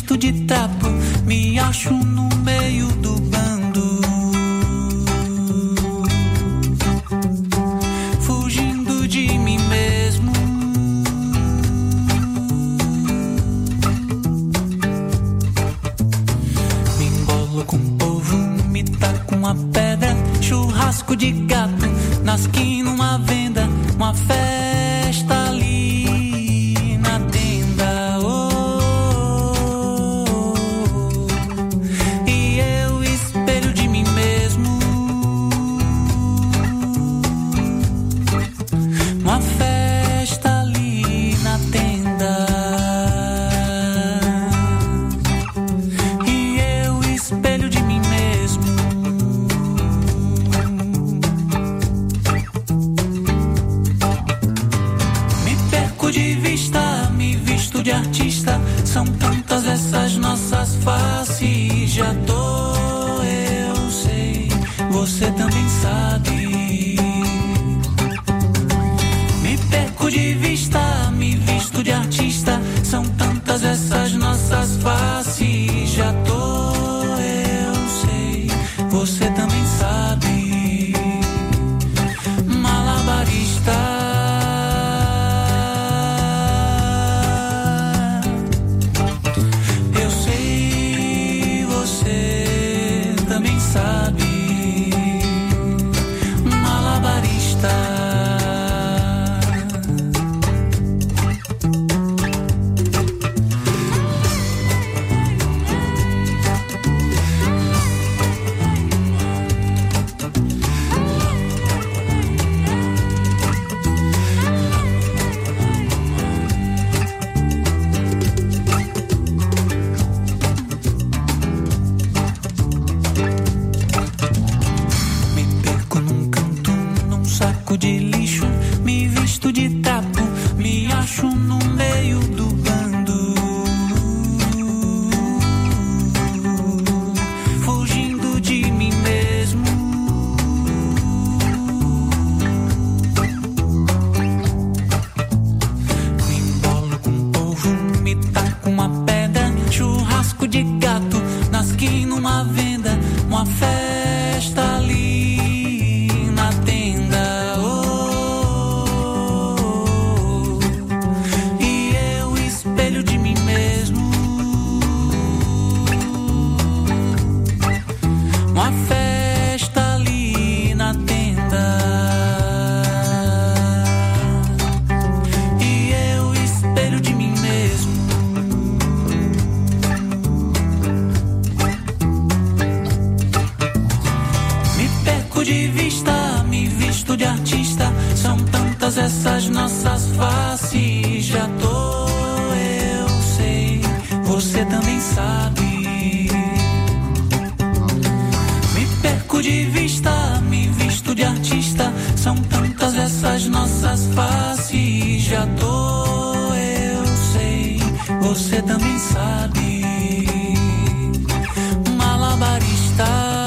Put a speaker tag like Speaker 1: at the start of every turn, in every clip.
Speaker 1: visto de trapo, me acho no meio do bando, fugindo de mim mesmo. Me embolo com o povo, me taco uma pedra, churrasco de gato, na esquina uma venda, uma festa ali na tenda, e eu espelho de mim mesmo, uma festa ali na tenda, e eu espelho de mim mesmo. De vista, me visto de artista, são tantas essas nossas faces, já tô, eu sei, você também sabe. Me perco de vista, me visto de artista, são tantas essas nossas faces, já tô, eu sei, você também sabe. Malabarista, de lixo, me visto de trapo, me acho no meio do bando, fugindo de mim mesmo. Me embolo com o povo, me taco uma pedra, churrasco de gato, na esquina uma venda, uma festa ali na tenda. Uma festa ali na tenda, e eu espelho de mim mesmo. Me perco de vista, me visto de artista, são tantas essas nossas faces, já tô, eu sei, você também sabe. Perco de vista, me visto de artista, são tantas essas nossas faces, já tô, eu sei, você também sabe. Malabarista,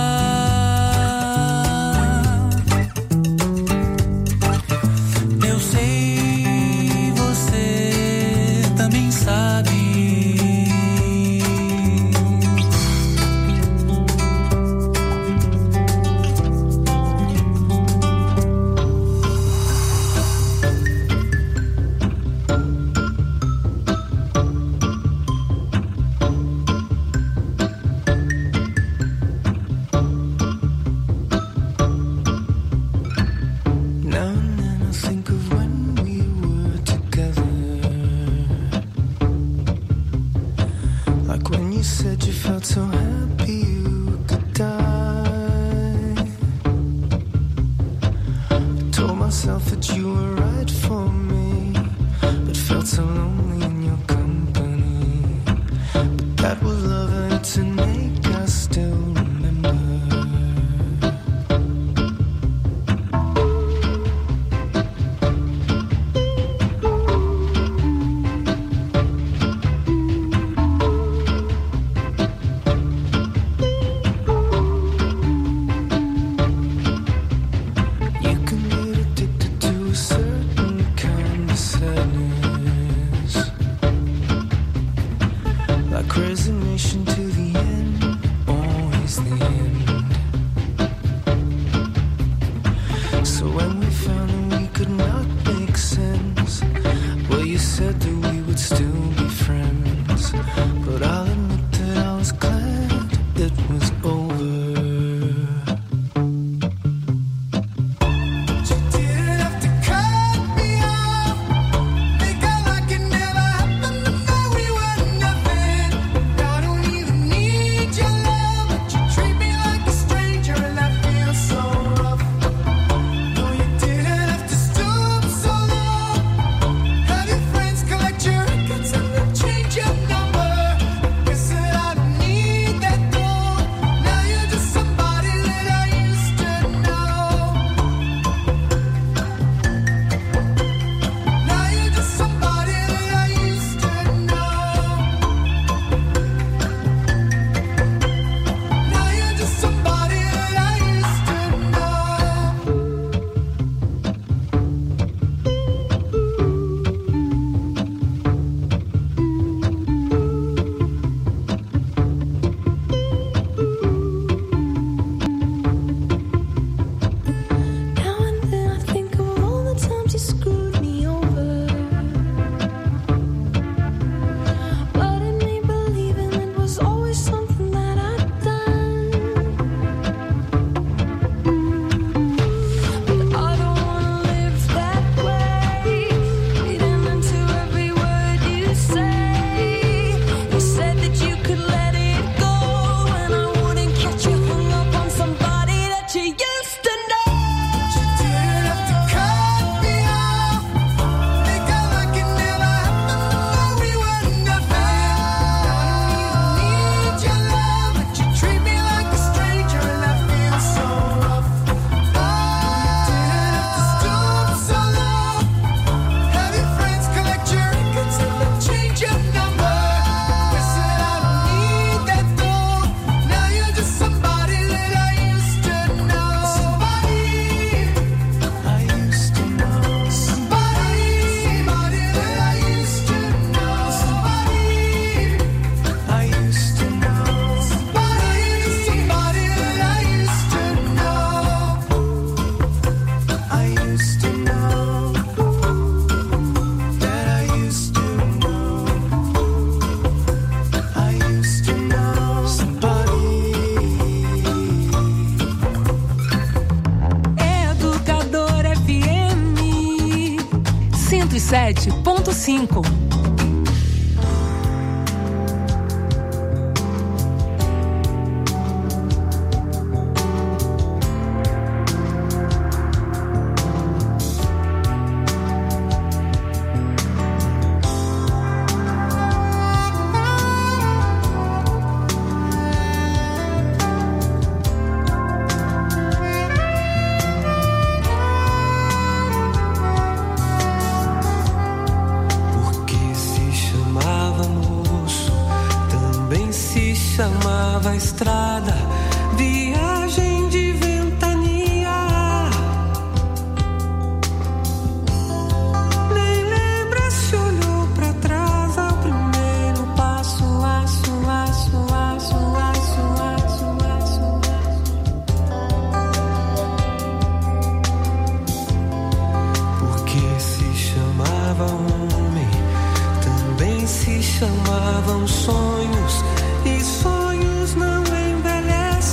Speaker 1: eu sei, você também sabe.
Speaker 2: Resignation to the end, always the end. So when we found that we could not make sense, well, you said that we would still be friends. But I'll admit that I was glad it was over.
Speaker 3: Chamava estrada, viagem de ventania. Nem lembra se olhou pra trás ao primeiro passo, aço, aço, aço, aço, aço, aço, aço. Porque se chamava homem, também se chamavam sonhos. E sonhos não envelhecem.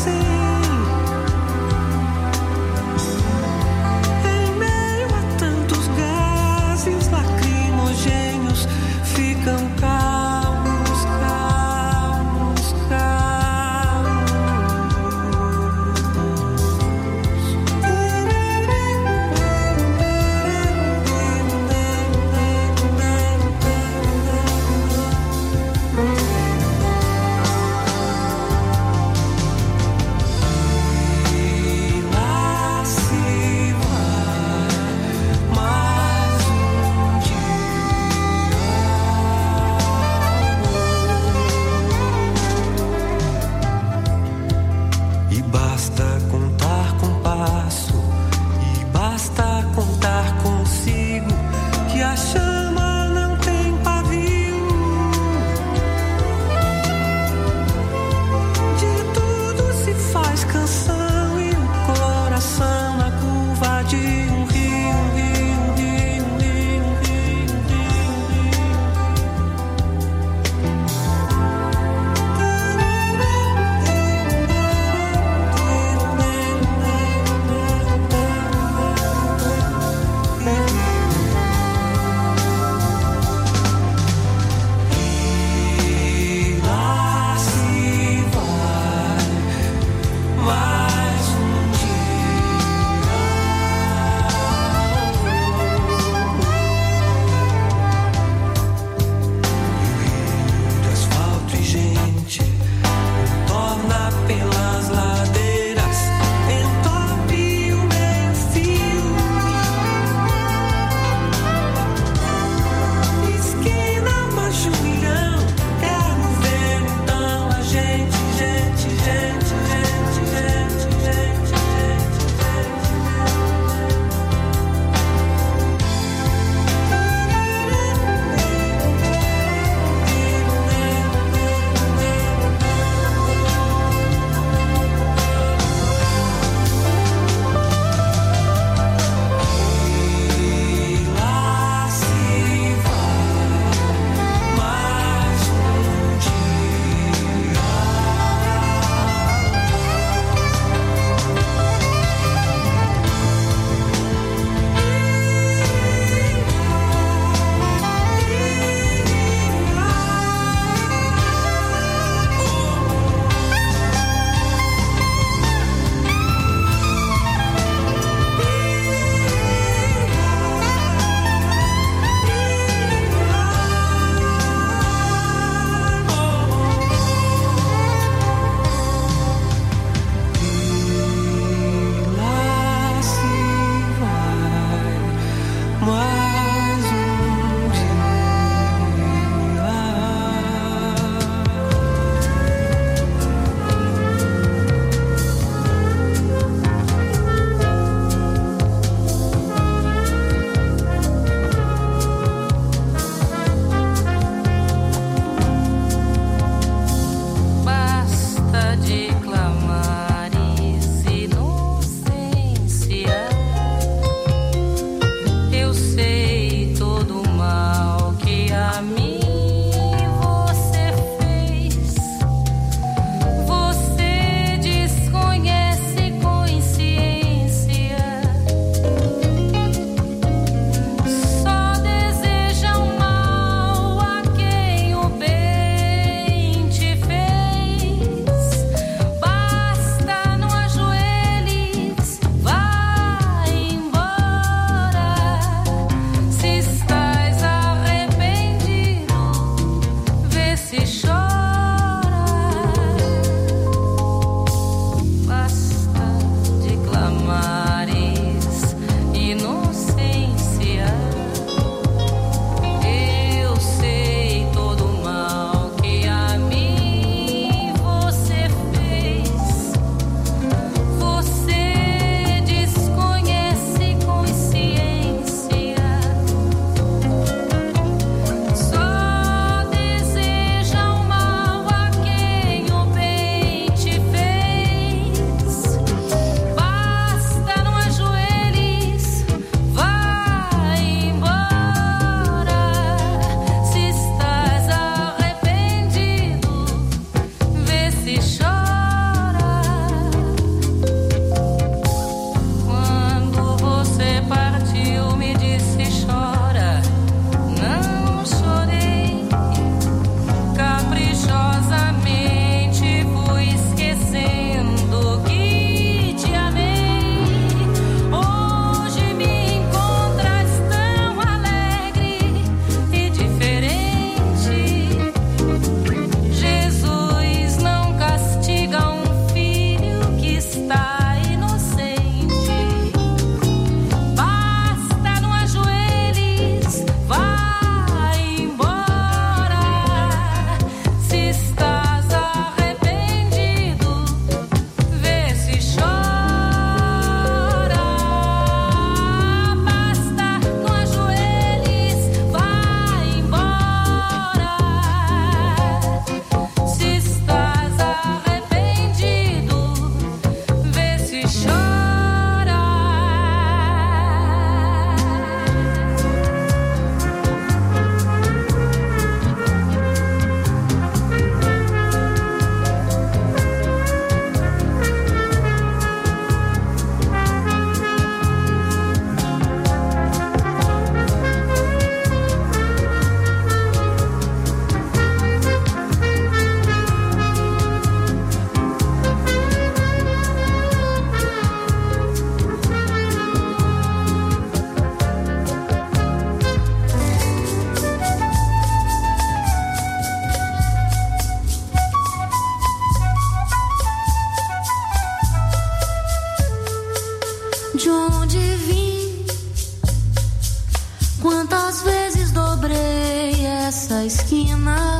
Speaker 4: esquina,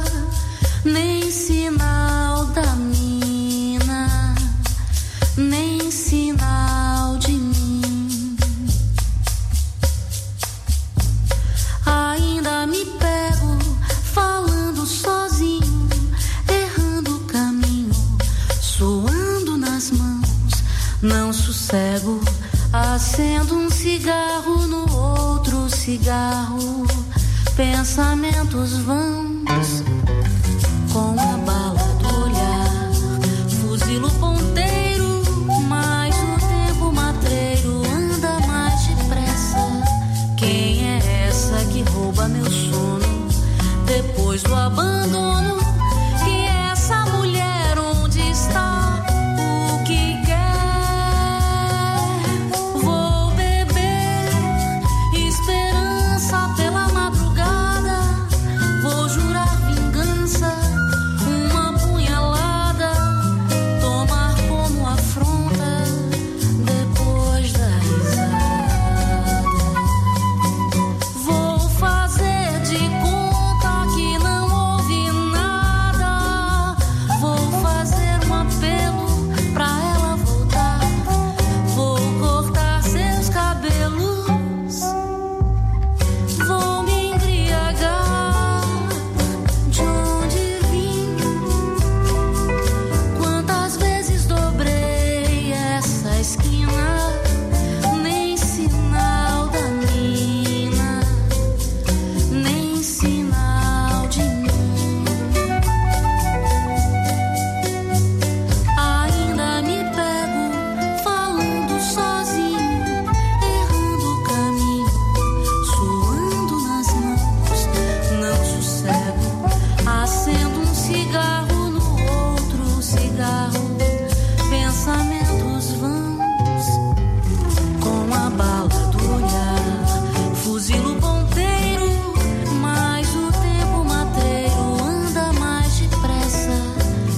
Speaker 4: nem sinal da mina, nem sinal de mim. Ainda me pego falando sozinho, errando o caminho, suando nas mãos, não sossego. Acendo um cigarro, no outro cigarro, pensamentos vãos, com a bala do olhar, fuzilo ponteiro, mas o tempo matreiro anda mais depressa. Quem é essa que rouba meu sono, depois do abandono? Que é essa mulher, onde está? O que quer? Vou beber esperança pela madrugada, vou jurar vingança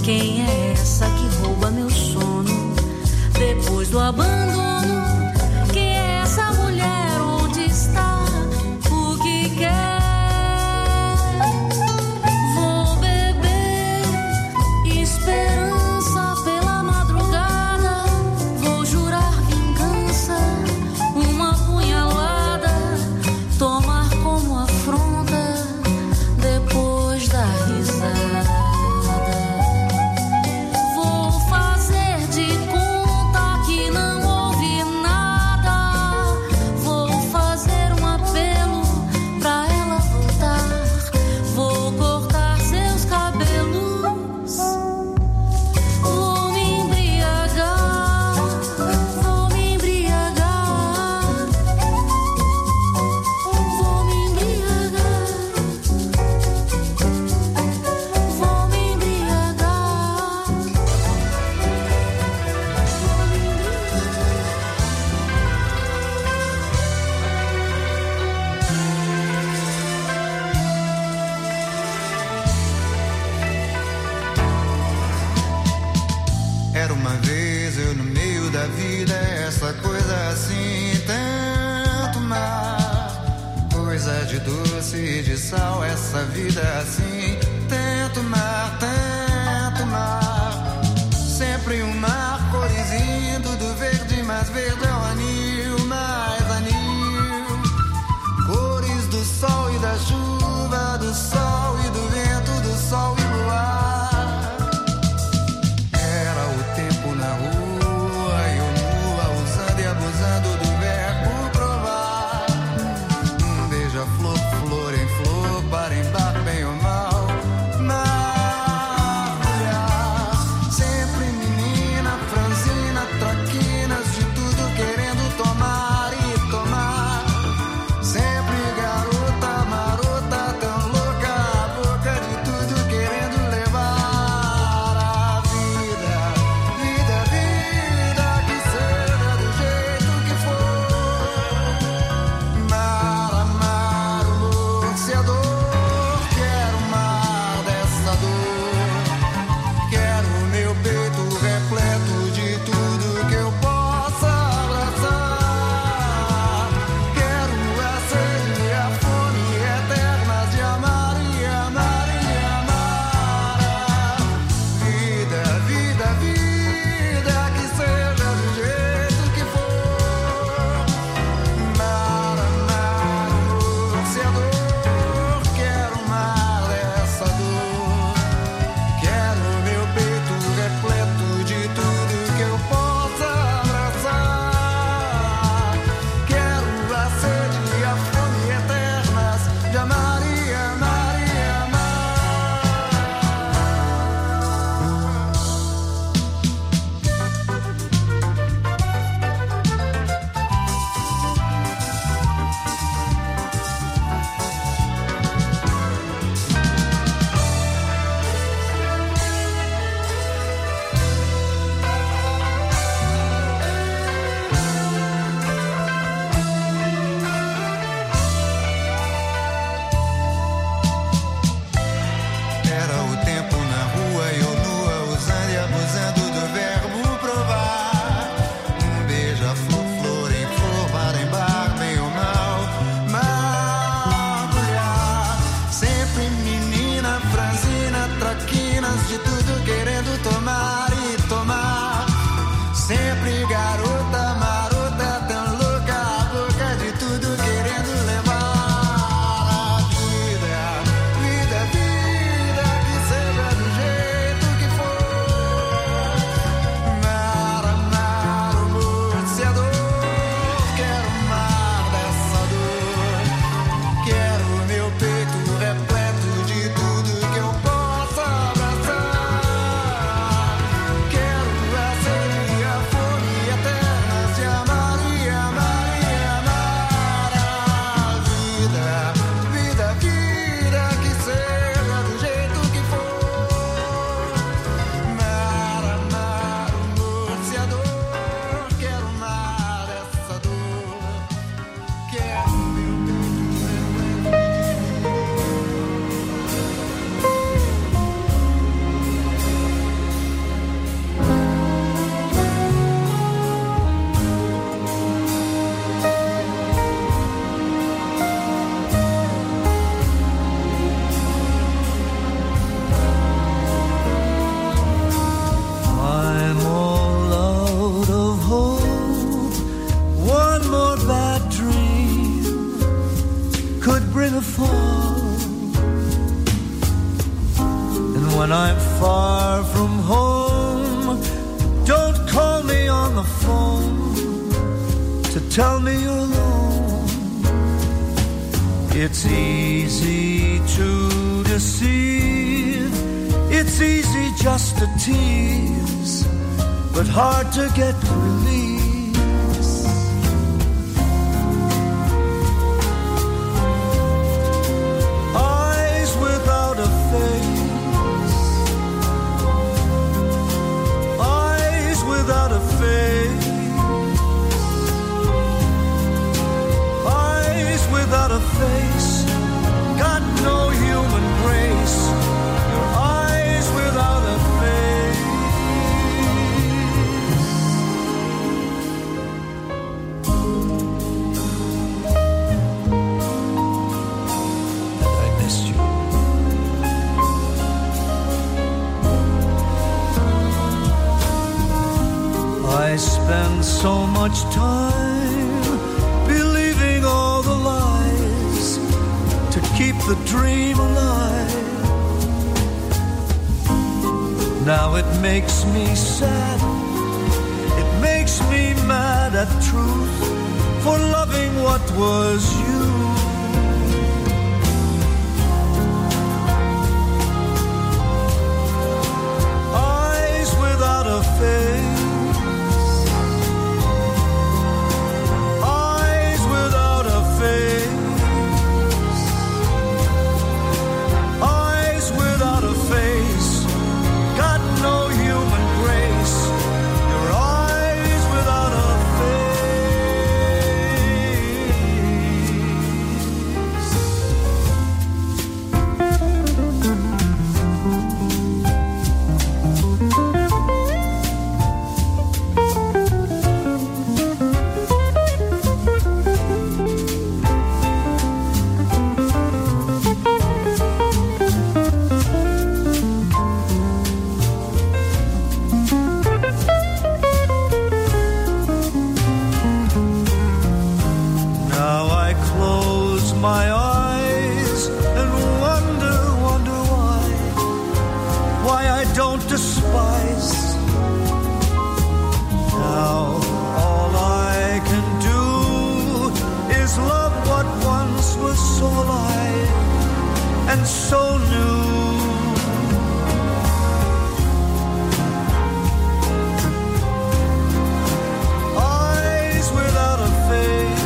Speaker 4: Quem é essa que rouba meu sono depois do abandono? Quem é essa mulher? Onde está? O que quer? Vou beber esperança pela madrugada. Vou jurar vingança, uma punhalada, tomar como afronta depois da risada.
Speaker 5: De sal, essa vida assim. Tento mar, sempre um mar corizindo do verde, mais verde é o anil, mais anil. Cores do sol e da chuva, do sol e do vento, do sol e luar. Era o tempo na rua, eu nua, usando e abusando do verbo provar. Beija-flor, flor em flor, bar em bar, bem ou mal, mergulhar. Sempre menina, franzina, traquinas, de tudo querendo tomar e tomar. Sempre garota, marota, tão louca, a boca de tudo querendo levar a vida. Vida, vida, que seja do jeito que for. Mar, amar, o boxeador. Quero mar dessa dor. Quero o meu peito repleto de tudo que eu possa abraçar. Quero a sede e a fome eterna de amar e amar e amar. Vida, vida, vida, que seja do jeito que for. Mar, amar, o boxeador. Quero mar dessa dor. Quero o meu peito repleto de tudo que eu possa abraçar. Quero a sede e a fome eternas de amar e amar e amar. Era o tempo na rua, eu nua, usando e abusando do verbo provar. Beija-flor, flor em flor, bar em bar, bem ou mal, mergulhar. Sempre menina, franzina, traquinas, de tudo querendo tomar e tomar. Sempre garota, marota, tão louca, a boca de tudo querendo levar a vida. Vida, vida, que seja do jeito que for. Mar, amar, o boxeador. Quero mar dessa dor. Quero o meu peito repleto de tudo que eu possa abraçar. far from home, don't call me on the phone to tell me you're alone. It's easy to deceive, it's easy just to tease, but hard to get release. Eyes without a face, eyes without a face, eyes without a face, got no human grace. Your eyes without a face. I missed you. I spend so much time believing all the lies to keep the dream alive. Now it makes me sad, it makes me mad at truth for loving what was you. Eyes without a face, eyes without a face, eyes without a face, got no human grace. Your eyes without a my eyes and wonder why I don't despise. Now all I can do is love what once was so alive and so new. Eyes without a face,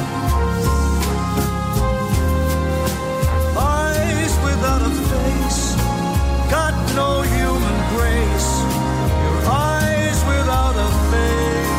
Speaker 5: without a face, got no human grace. Your eyes without a face.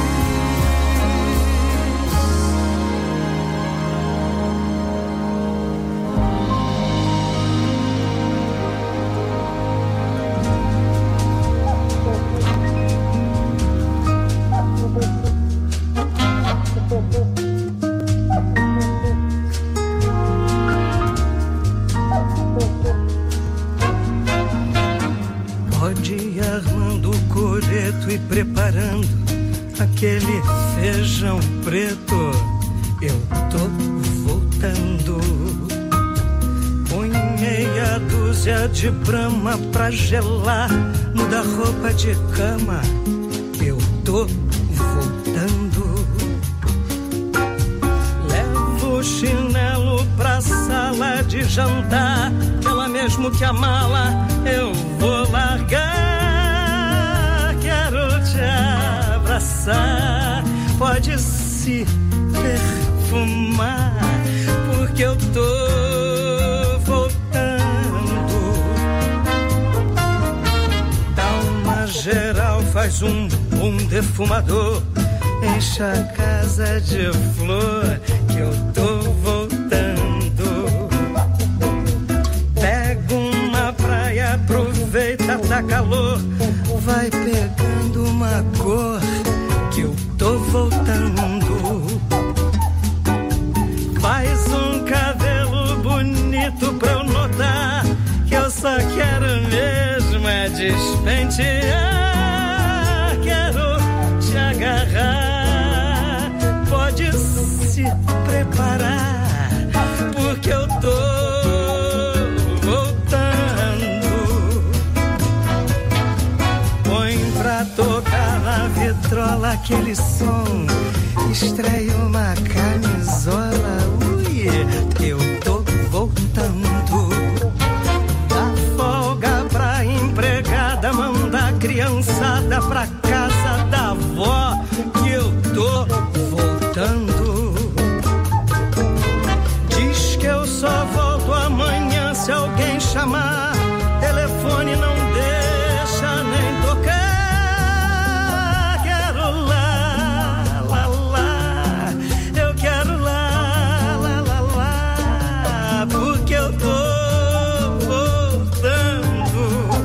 Speaker 6: Pode ir armando o coreto e preparando aquele feijão preto. Eu tô voltando. Põe meia dúzia de brama pra gelar, muda roupa de cama. Eu tô voltando. Levo o chinelo pra sala de jantar, ela mesmo que a mala eu vou largar. Quero te abraçar, pode se perfumar, porque eu tô voltando. Dá uma geral, faz um defumador, enche a casa de flor, que eu tô voltando. Pega uma praia, aproveita, tá calor, vai pegando uma cor, que eu tô voltando. Faz um cabelo bonito pra eu notar que eu só quero mesmo é despentear. Quero te agarrar, pode se preparar, porque eu tô voltando. vitrola aquele som, estreia uma camisola. Ui, eu tô voltando. Dá folga pra empregada, manda a criançada pra casa da avó, que eu tô voltando. Diz que eu só volto amanhã se alguém chamar. Telefone não deixa nem tocar. Quero lá, lá, lá. Eu quero lá, lá, lá, lá. Porque eu tô voltando.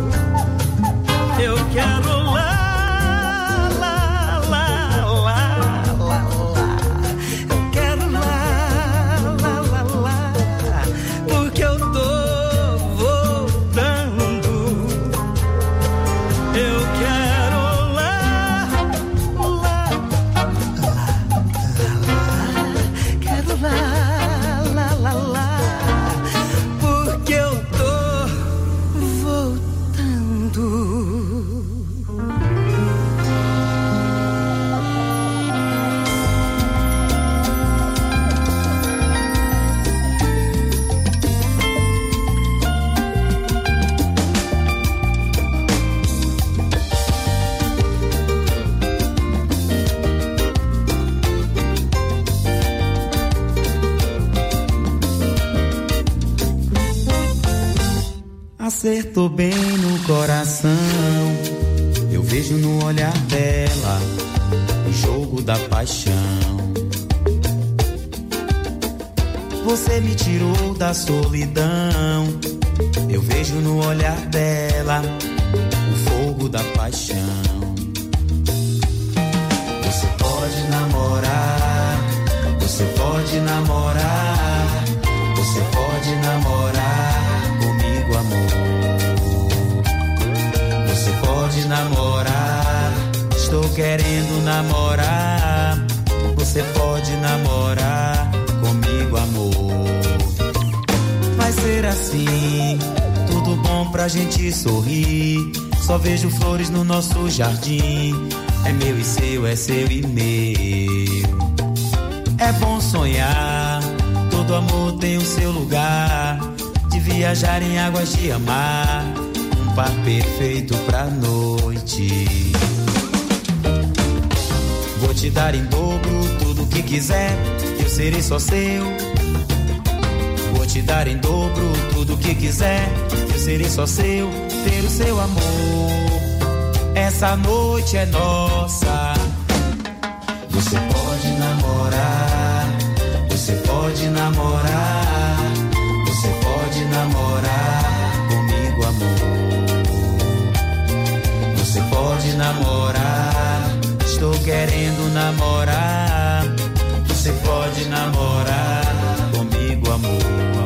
Speaker 6: Eu quero lá, lá, lá, lá, lá, lá. Eu quero lá, lá, lá, lá. Porque eu tô
Speaker 7: acertou bem no coração. Eu vejo no olhar dela o jogo da paixão. Você me tirou da solidão. Eu vejo no olhar dela o fogo da paixão. Você pode namorar, você pode namorar, você pode namorar comigo, amor. Você pode namorar, estou querendo namorar. Você pode namorar comigo, amor. Vai ser assim, tudo bom pra gente sorrir. Só vejo flores no nosso jardim. É meu e seu, é seu e meu. É bom sonhar, todo amor tem o seu lugar. De viajar em águas de amar, um par perfeito pra noite. Vou te dar em dobro tudo que quiser, eu serei só seu. Vou te dar em dobro tudo que quiser, eu serei só seu. Ter o seu amor, essa noite é nossa. Você pode namorar, você pode namorar, você pode namorar comigo, amor. Você pode namorar, estou querendo namorar. Você pode namorar comigo, amor.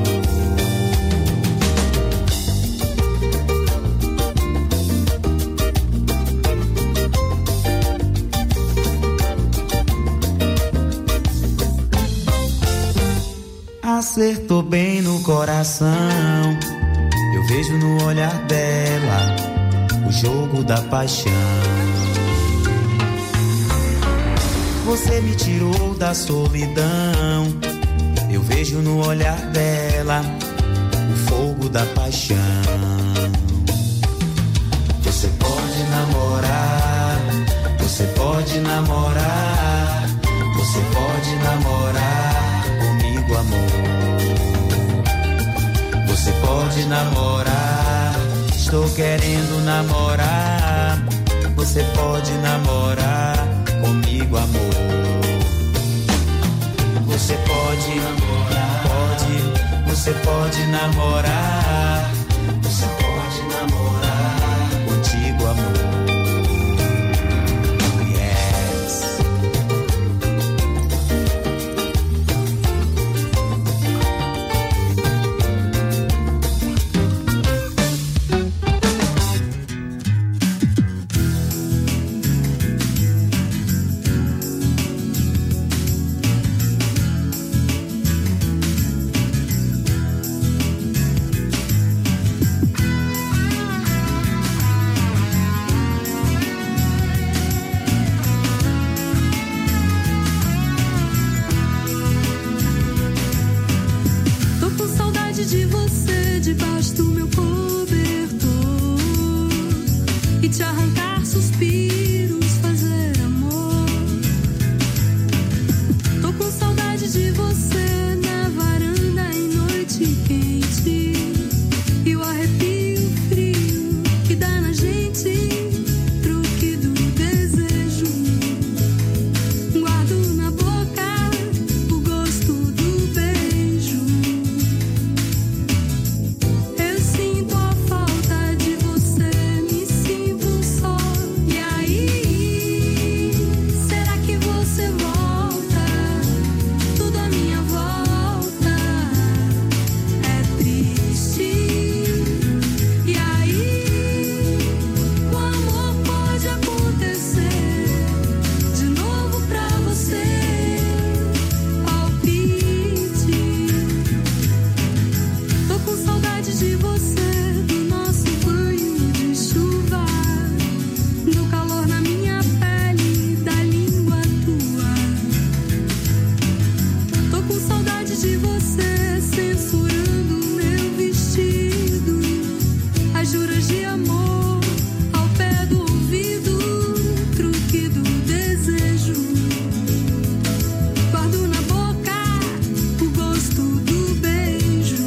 Speaker 7: Acertou bem no coração. Eu vejo no olhar dela o jogo da paixão. Você me tirou da solidão. Eu vejo no olhar dela o fogo da paixão. Você pode namorar, você pode namorar, você pode namorar comigo, amor. Você pode namorar, estou querendo namorar. Você pode namorar comigo, amor. Você pode namorar, pode, você pode namorar. Você pode namorar contigo, amor.
Speaker 3: debaixo do meu cobertor e te arrancar suspiros, fazer amor. Tô com saudade de você na varanda em noite quente e o arrepio frio que dá na gente, truque do desejo. Guardo na boca o gosto do beijo. Eu sinto a falta de você, me sinto só. E aí, será que você volta? Tudo à minha volta é triste. E aí, o amor pode acontecer de novo pra você. Palpite. Tô com saudade de você, do nosso banho de chuva, do calor na minha pele, da língua tua. Tô com saudade de você, censurando meu vestido, as juras de amor ao pé do ouvido, truque do desejo. Guardo na boca o gosto do beijo.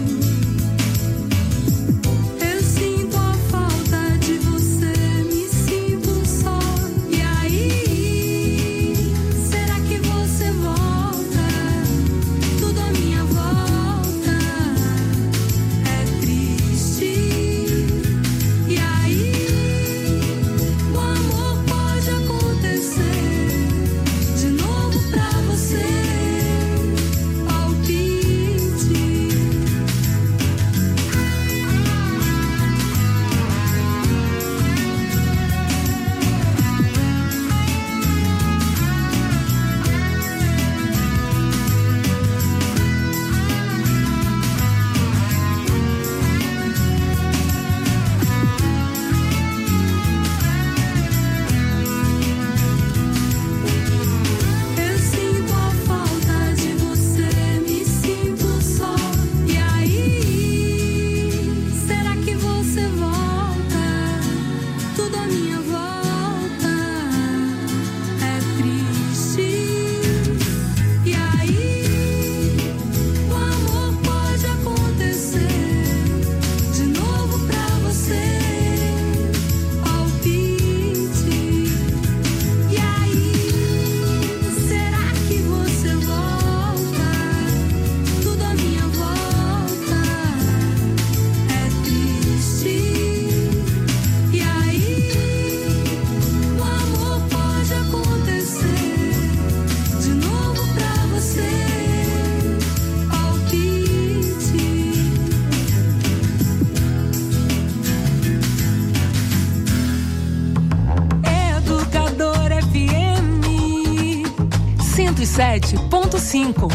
Speaker 3: Eu sinto a falta de você, me sinto só. E aí, será que você volta? Tudo à minha volta é triste. E aí, o amor pode acontecer de novo pra você. Palpite. Eu sinto a falta de você, me sinto só. E aí, será que você volta? Tudo à minha volta é triste. E aí, o amor pode acontecer de novo pra você. Palpite. E aí, será que você volta? Tudo à minha volta é triste. E aí, o amor pode acontecer de novo pra você. Palpite.
Speaker 8: Educador FM 107.5.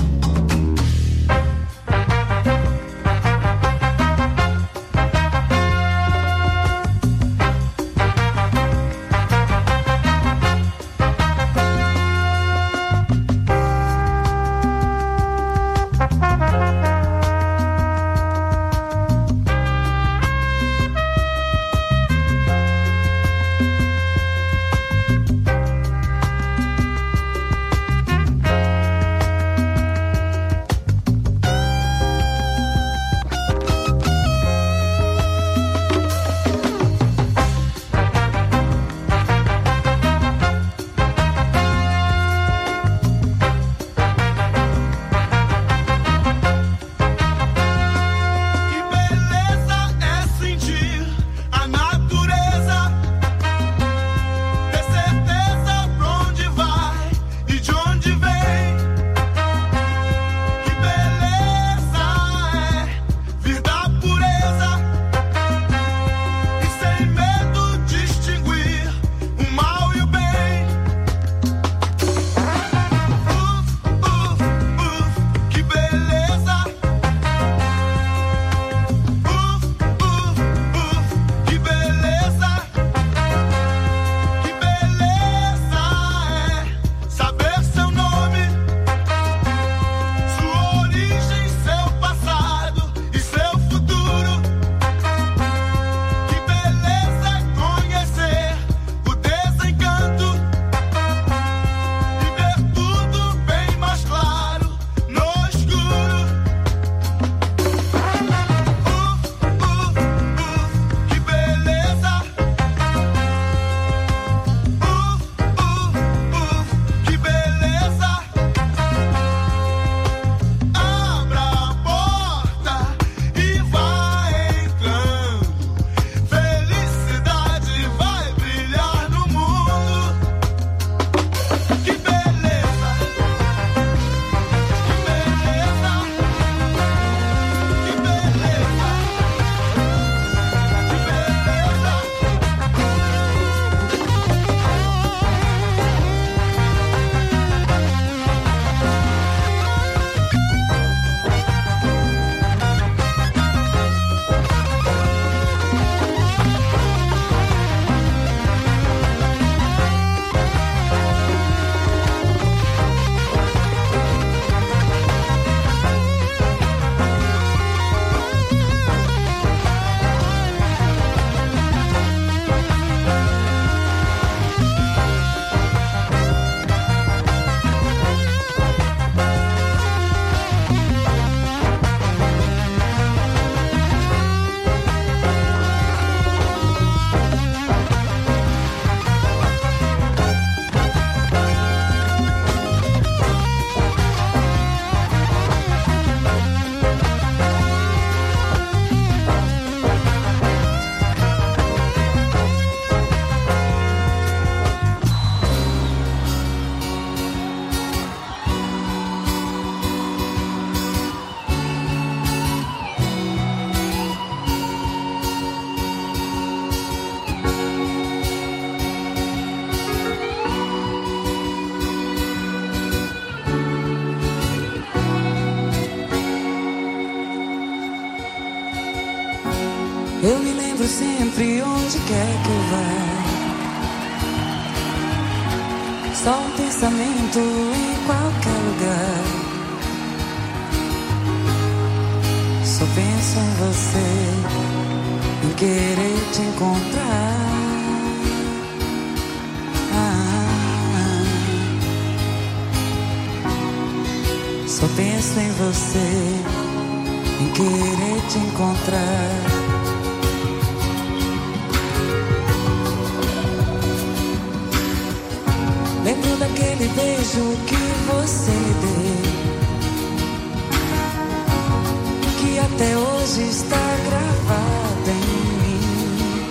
Speaker 3: Eu me lembro sempre onde quer que eu vá. Só um pensamento em qualquer lugar. Só penso em você, em querer te encontrar. Só penso em você, em querer te encontrar. Lembro daquele beijo que você deu, que até hoje está gravado em mim.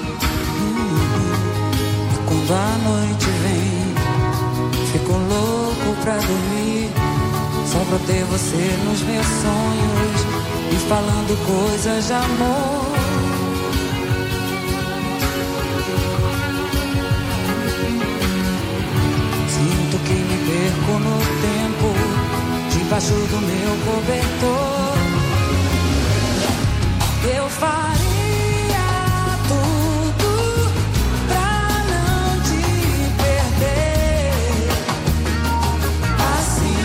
Speaker 3: E quando a noite vem, fico louco pra dormir, só pra ter você nos meus sonhos e falando coisas de amor. Sinto que me perco no tempo, debaixo do meu cobertor. Eu faria tudo pra não te perder. Assim,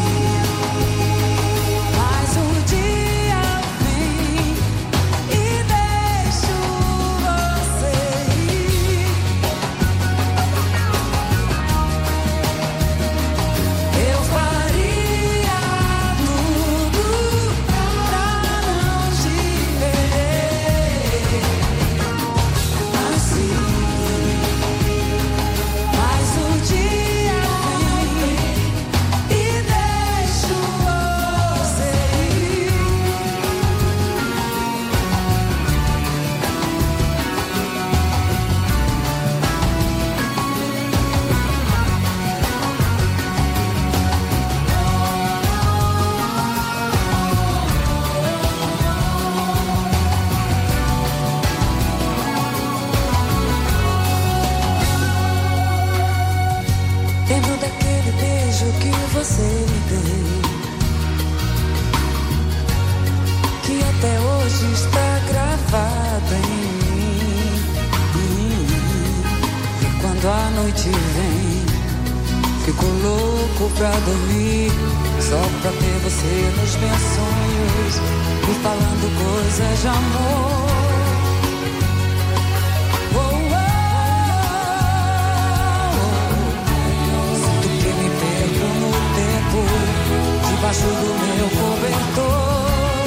Speaker 3: mas o dia vem e deixo você ir. Eu faria tudo pra não te perder. Assim, mas o dia vem e deixo você ir. Lembro daquele beijo que você me deu, que até hoje está gravado em mim. E quando a noite vem, fico louco pra dormir, só pra ter você nos meus sonhos e falando coisas de amor. Sinto que me perco no tempo, debaixo do meu cobertor.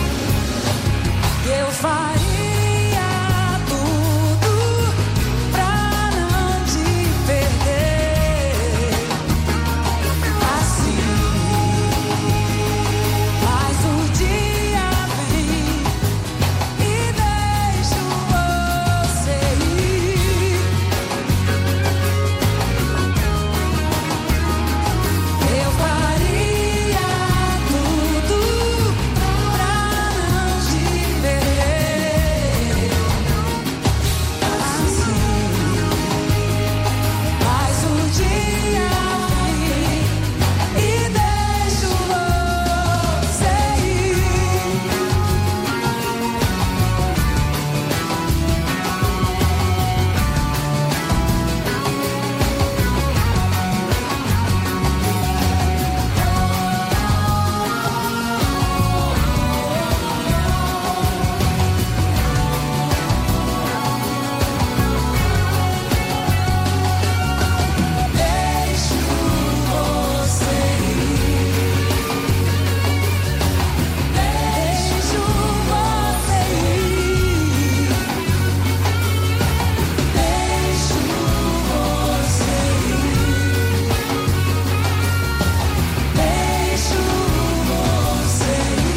Speaker 3: Eu faria tudo pra não te perder. Assim, mas o dia vem e deixo você ir. Eu faria tudo pra não te perder. Assim, mas o dia vem e deixo você ir. Deixo você ir. Deixo você ir. Deixo você ir. Deixo você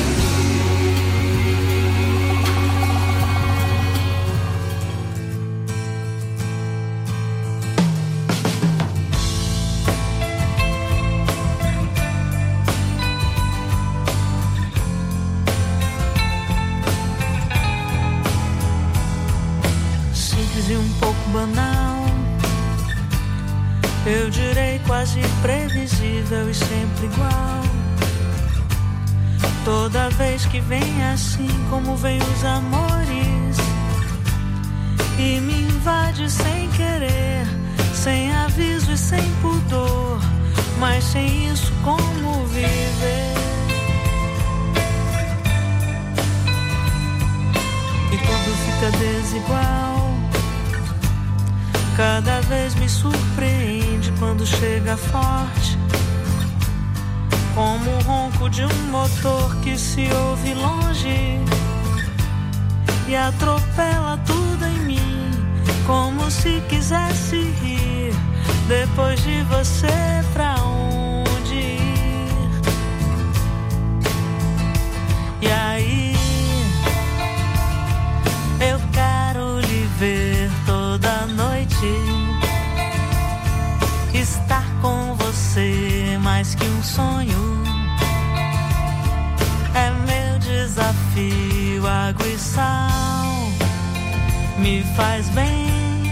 Speaker 9: Simples e um pouco banal, eu direi quase previsível e sempre igual. Toda vez que vem assim como vem os amores, e me invade sem querer, sem aviso e sem pudor, mas sem isso como viver? E tudo fica desigual, cada vez me surpreende quando chega forte, como o ronco de um motor que se ouve longe e atropela tudo em mim, como se quisesse rir depois de você, pra onde ir? E aí eu quero lhe ver toda noite, estar com você mais que um sonho, é meu desafio. Água e sal me faz bem,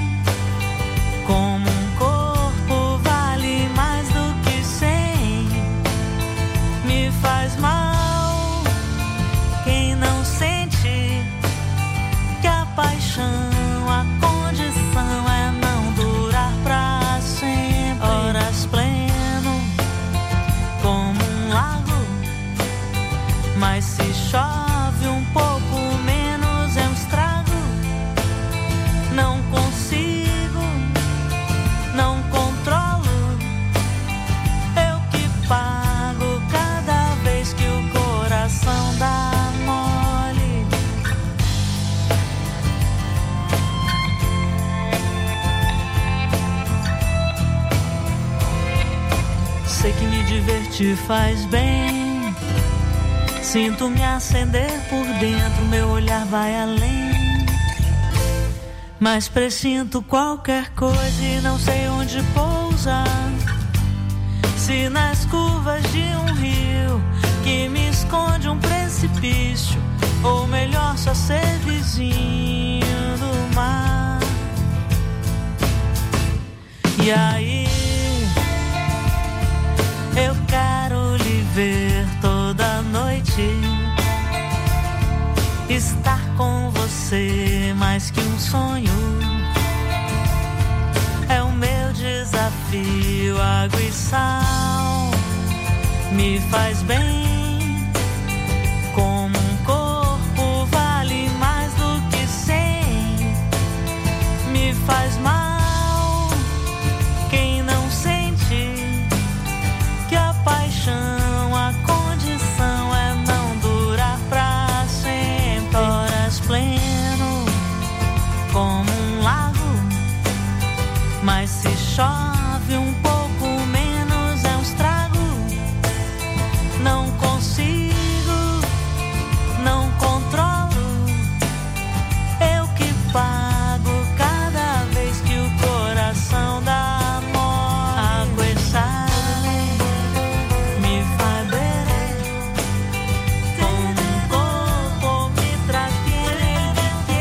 Speaker 9: como um corpo vale mais do que 100. Me faz mal quem não sente que a paixão, a condição é não durar pra sempre. Horas pleno como um lago, mas se chove um pouco menos é um estrago. Não consigo, não controlo, eu que pago cada vez que o coração dá mole. Sei que me divertir faz bem, sinto me acender por dentro, meu olhar vai além, mas presinto qualquer coisa e não sei onde pousar. Se nas curvas de um rio que me esconde um precipício, ou melhor só ser vizinho do mar. E aí eu quero lhe ver toda noite, estar com você mais que um sonho, é o meu desafio. Água e sal me faz bem, como um corpo vale mais do que 100. Me faz mal quem não sente que a paixão, a condição é não durar pra sempre. Horas pleno como um lago, mas se chove um pouco menos é um estrago. Não consigo, não controlo, eu que pago cada vez que o coração dá mole. Água e sal me faz beber, como um corpo me traqueira,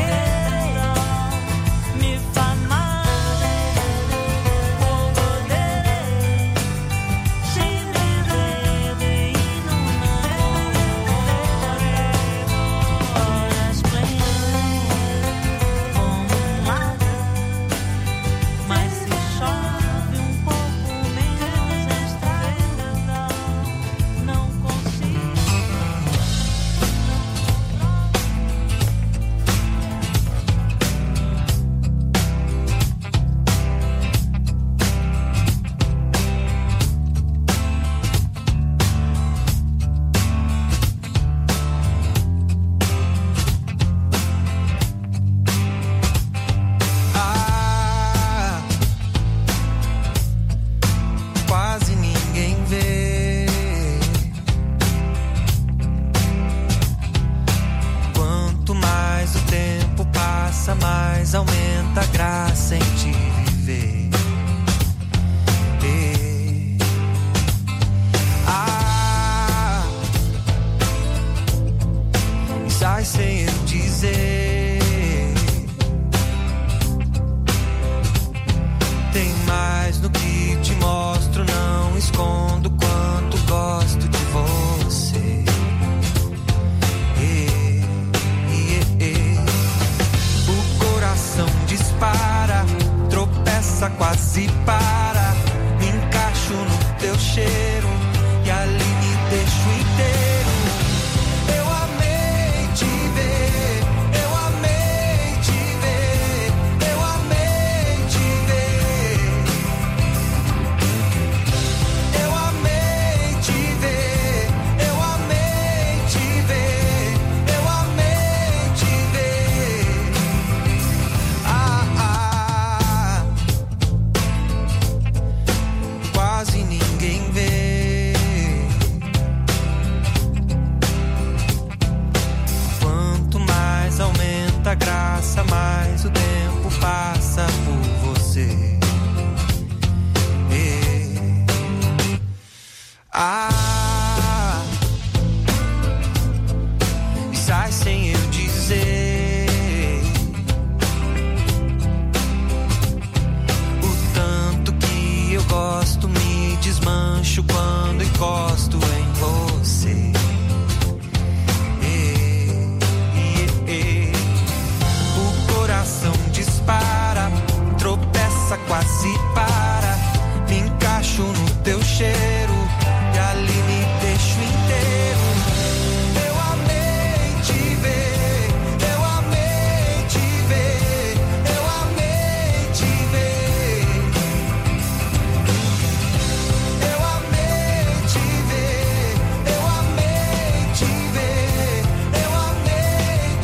Speaker 9: me faz mal, poderei, sem beber e não horas plenas, como um lago, mas se chove um pouco menos é estrago. Não consigo.
Speaker 2: Quase ninguém vê. Quanto mais o tempo passa, mais aumenta a graça em te viver. E sai sem eu dizer. Tem mais no que te mostro, não escondo quanto gosto de você. O coração diz
Speaker 5: tropeça, quase para. Me encaixo no teu cheiro e ali me deixo inteiro. Eu amei te ver, eu amei te ver, eu amei te ver. Eu amei te ver, eu amei te ver, eu amei te ver. Quase ninguém vê. Quanto mais aumenta a graça, mais o tempo passa por você. E sai sem eu dizer o tanto que eu gosto, me desmancho quando encosto em você. O coração dispara, tropeça, quase para. Me encaixo no teu cheiro e ali me deixo inteiro. Eu amei te ver, eu amei te ver, eu amei te ver. Eu amei te ver, eu amei te ver, eu amei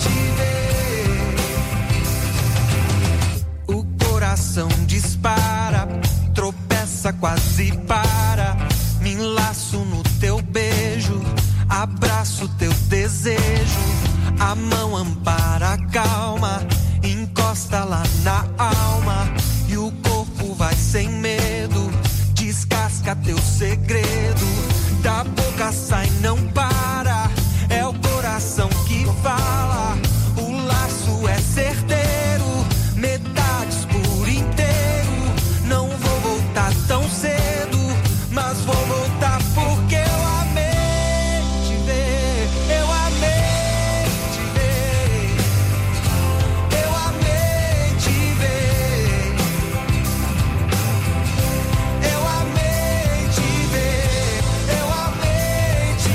Speaker 5: te ver. O coração dispara, tropeça, quase para. Me enlaço no teu beijo, abraço teu desejo. A mão ampara, calma, encosta lá na alma. E o corpo vai sem medo, descasca teu segredo. Da boca sai, não para, é o coração que fala. O laço é certeiro, metades por inteiro. Não vou voltar tão cedo, mas vou voltar porque eu amei te ver, eu amei te ver, eu amei te ver, eu amei te ver, eu amei te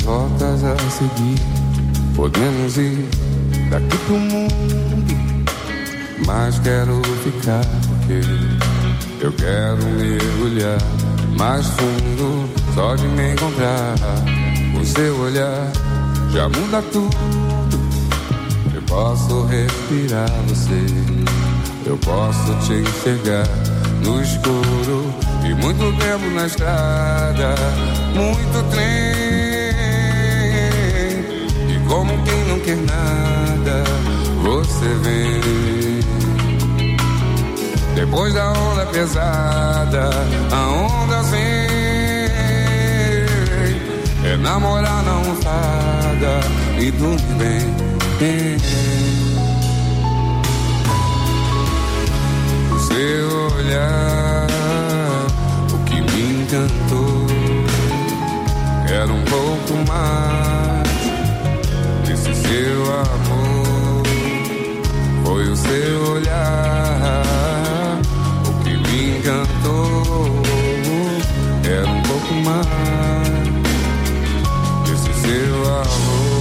Speaker 10: rotas a seguir. Podemos ir daqui pro mundo, mas quero ficar porque eu quero mergulhar mais fundo. Só de me encontrar, o seu olhar já muda tudo. Eu posso respirar você, eu posso te enxergar no escuro. E muito tempo na estrada, muito trem. E como quem não quer nada, você vem. Depois da onda pesada, a onda vem. É namorar na almofada e dormir bem. O seu olhar, o que me encantou, era um pouco mais. Esse seu amor foi o seu olhar, o que me encantou, era um pouco mais. Esse seu amor.